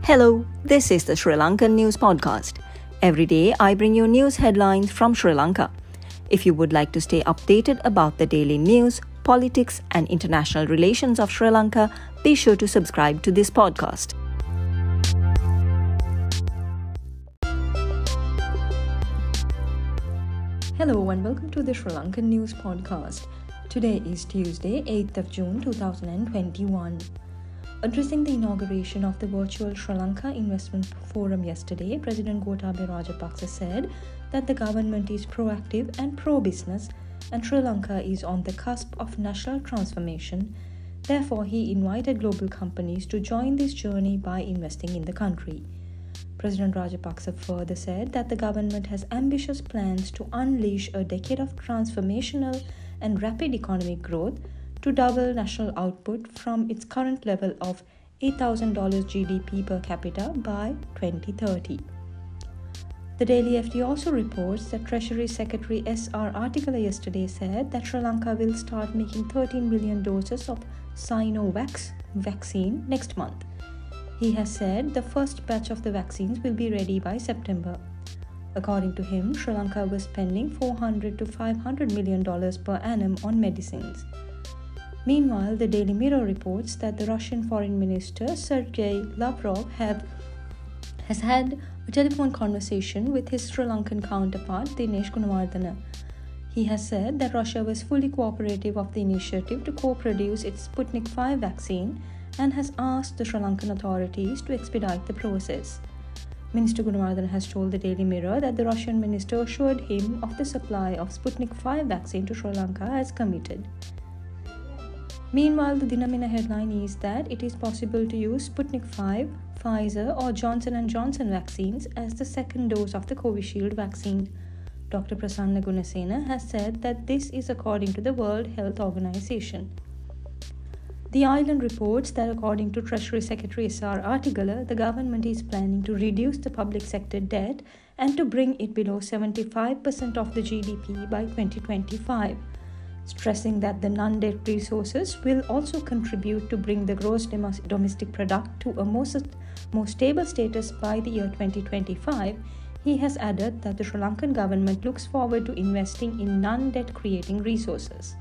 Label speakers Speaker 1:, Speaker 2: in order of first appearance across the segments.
Speaker 1: Hello, this is the Sri Lankan News Podcast. Every day I bring you news headlines from Sri Lanka. If you would like to stay updated about the daily news, politics, and international relations of Sri Lanka, be sure to subscribe to this podcast. Hello and welcome to the Sri Lankan News Podcast. Today is Tuesday, 8th of June 2021. Addressing the inauguration of the virtual Sri Lanka Investment Forum yesterday, President Gotabaya Rajapaksa said that the government is proactive and pro-business and Sri Lanka is on the cusp of national transformation. Therefore, he invited global companies to join this journey by investing in the country. President Rajapaksa further said that the government has ambitious plans to unleash a decade of transformational and rapid economic growth to double national output from its current level of $8,000 GDP per capita by 2030. The Daily FT also reports that Treasury Secretary S.R. Artikala yesterday said that Sri Lanka will start making 13 million doses of Sinovac vaccine next month. He has said the first batch of the vaccines will be ready by September. According to him, Sri Lanka was spending $400 to $500 million per annum on medicines. Meanwhile, the Daily Mirror reports that the Russian Foreign Minister Sergei Lavrov has had a telephone conversation with his Sri Lankan counterpart Dinesh Gunawardena. He has said that Russia was fully cooperative of the initiative to co-produce its Sputnik V vaccine and has asked the Sri Lankan authorities to expedite the process. Minister Gunawardena has told the Daily Mirror that the Russian minister assured him of the supply of Sputnik V vaccine to Sri Lanka as committed. Meanwhile, the Dinamina headline is that it is possible to use Sputnik V, Pfizer or Johnson & Johnson vaccines as the second dose of the Covishield vaccine. Dr. Prasanna Gunasena has said that this is according to the World Health Organization. The Island reports that according to Treasury Secretary S.R. Artikala, the government is planning to reduce the public sector debt and to bring it below 75% of the GDP by 2025. Stressing that the non-debt resources will also contribute to bring the gross domestic product to a more stable status by the year 2025, he has added that the Sri Lankan government looks forward to investing in non-debt creating resources.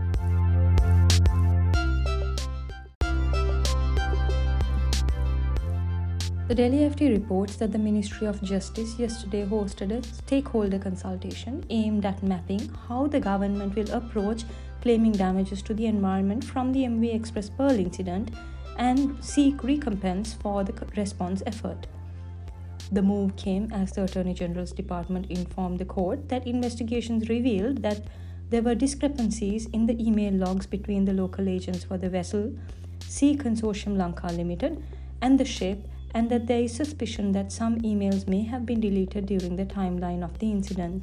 Speaker 1: The Daily FT reports that the Ministry of Justice yesterday hosted a stakeholder consultation aimed at mapping how the government will approach claiming damages to the environment from the MV Express Pearl incident and seek recompense for the response effort. The move came as the Attorney General's Department informed the court that investigations revealed that there were discrepancies in the email logs between the local agents for the vessel Sea Consortium Lanka Limited and the ship, and that there is suspicion that some emails may have been deleted during the timeline of the incident.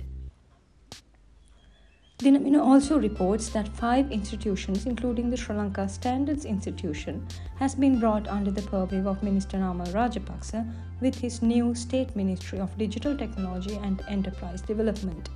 Speaker 1: Dinamina also reports that 5 institutions, including the Sri Lanka Standards Institution, has been brought under the purview of Minister Namal Rajapaksa with his new State Ministry of Digital Technology and Enterprise Development.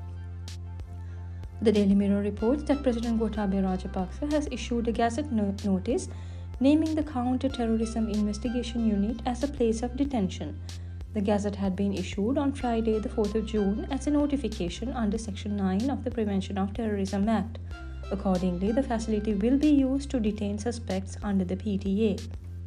Speaker 1: The Daily Mirror reports that President Gotabaya Rajapaksa has issued a Gazette notice naming the Counter-Terrorism Investigation Unit as a place of detention. The Gazette had been issued on Friday, the 4th of June, as a notification under Section 9 of the Prevention of Terrorism Act. Accordingly, the facility will be used to detain suspects under the PTA.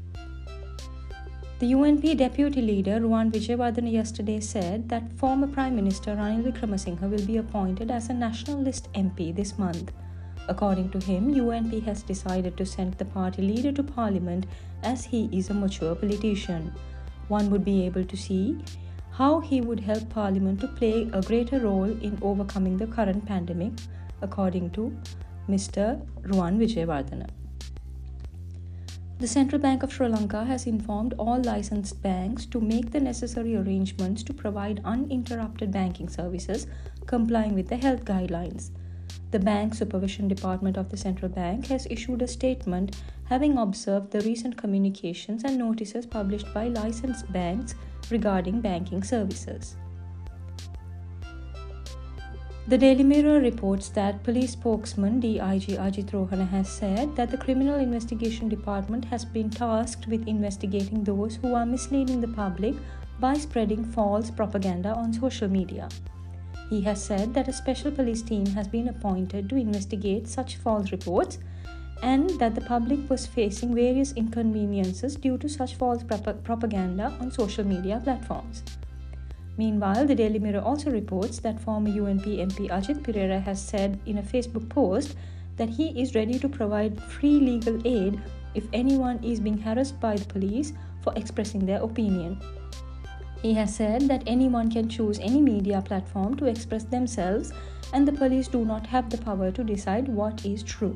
Speaker 1: The UNP Deputy Leader Ruwan Wijewardena yesterday said that former Prime Minister Ranil Wickremesinghe will be appointed as a National List MP this month. According to him, UNP has decided to send the party leader to parliament as he is a mature politician. One would be able to see how he would help parliament to play a greater role in overcoming the current pandemic, according to Mr. Ruwan Wijewardena. The Central Bank of Sri Lanka has informed all licensed banks to make the necessary arrangements to provide uninterrupted banking services complying with the health guidelines. The Bank Supervision Department of the Central Bank has issued a statement having observed the recent communications and notices published by licensed banks regarding banking services. The Daily Mirror reports that police spokesman DIG Ajit Rohana has said that the Criminal Investigation Department has been tasked with investigating those who are misleading the public by spreading false propaganda on social media. He has said that a special police team has been appointed to investigate such false reports and that the public was facing various inconveniences due to such false propaganda on social media platforms. Meanwhile, the Daily Mirror also reports that former UNP MP Ajit Pereira has said in a Facebook post that he is ready to provide free legal aid if anyone is being harassed by the police for expressing their opinion. He has said that anyone can choose any media platform to express themselves and the police do not have the power to decide what is true.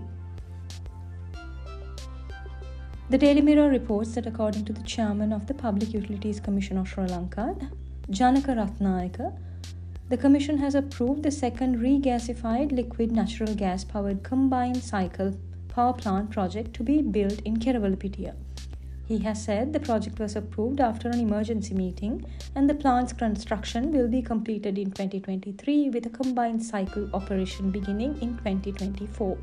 Speaker 1: The Daily Mirror reports that according to the chairman of the Public Utilities Commission of Sri Lanka, Janaka Ratnayaka, the Commission has approved the second regasified liquid natural gas powered combined cycle power plant project to be built in Kerawalapitiya. He has said the project was approved after an emergency meeting and the plant's construction will be completed in 2023 with a combined cycle operation beginning in 2024.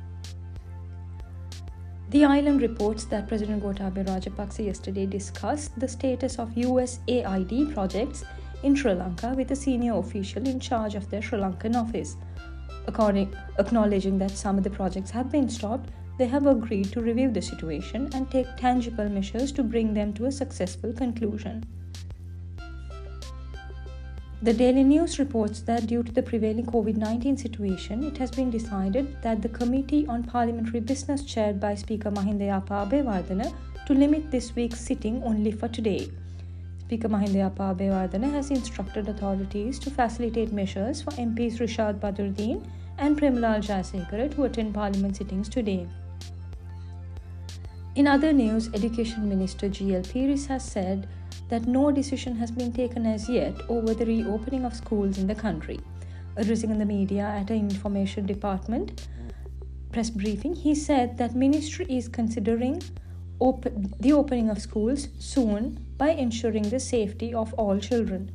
Speaker 1: The Island reports that President Gotabaya Rajapaksa yesterday discussed the status of USAID projects in Sri Lanka with a senior official in charge of their Sri Lankan office. Acknowledging that some of the projects have been stopped, they have agreed to review the situation and take tangible measures to bring them to a successful conclusion. The Daily News reports that due to the prevailing COVID-19 situation, it has been decided that the Committee on Parliamentary Business chaired by Speaker Mahinda Yapa Abeyewardena to limit this week's sitting only for today. Speaker Mahinda Yapa Abeyewardena has instructed authorities to facilitate measures for MPs Rishad Badruddin and Premalal Jayasekara to attend Parliament sittings today. In other news, Education Minister G.L. Pieris has said that no decision has been taken as yet over the reopening of schools in the country. Addressing the media at an Information Department press briefing, he said that Ministry is considering the opening of schools soon by ensuring the safety of all children.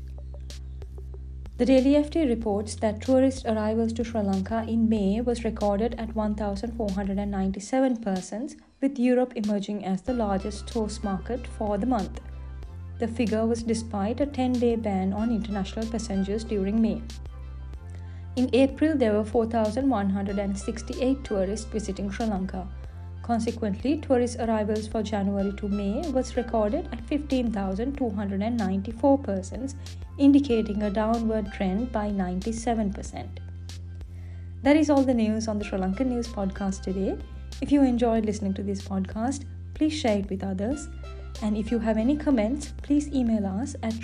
Speaker 1: The Daily FT reports that tourist arrivals to Sri Lanka in May was recorded at 1,497 persons, with Europe emerging as the largest tourist market for the month. The figure was despite a 10-day ban on international passengers during May. In April, there were 4,168 tourists visiting Sri Lanka. Consequently, tourist arrivals for January to May was recorded at 15,294 persons, indicating a downward trend by 97%. That is all the news on the Sri Lankan News Podcast today. If you enjoyed listening to this podcast, please share it with others. And if you have any comments, please email us at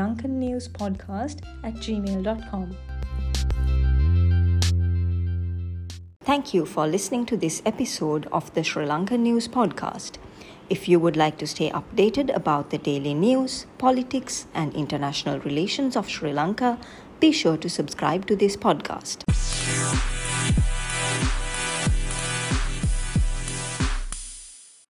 Speaker 1: srilankannewspodcast@gmail.com. Thank you for listening to this episode of the Sri Lankan News Podcast. If you would like to stay updated about the daily news, politics, and international relations of Sri Lanka, be sure to subscribe to this podcast.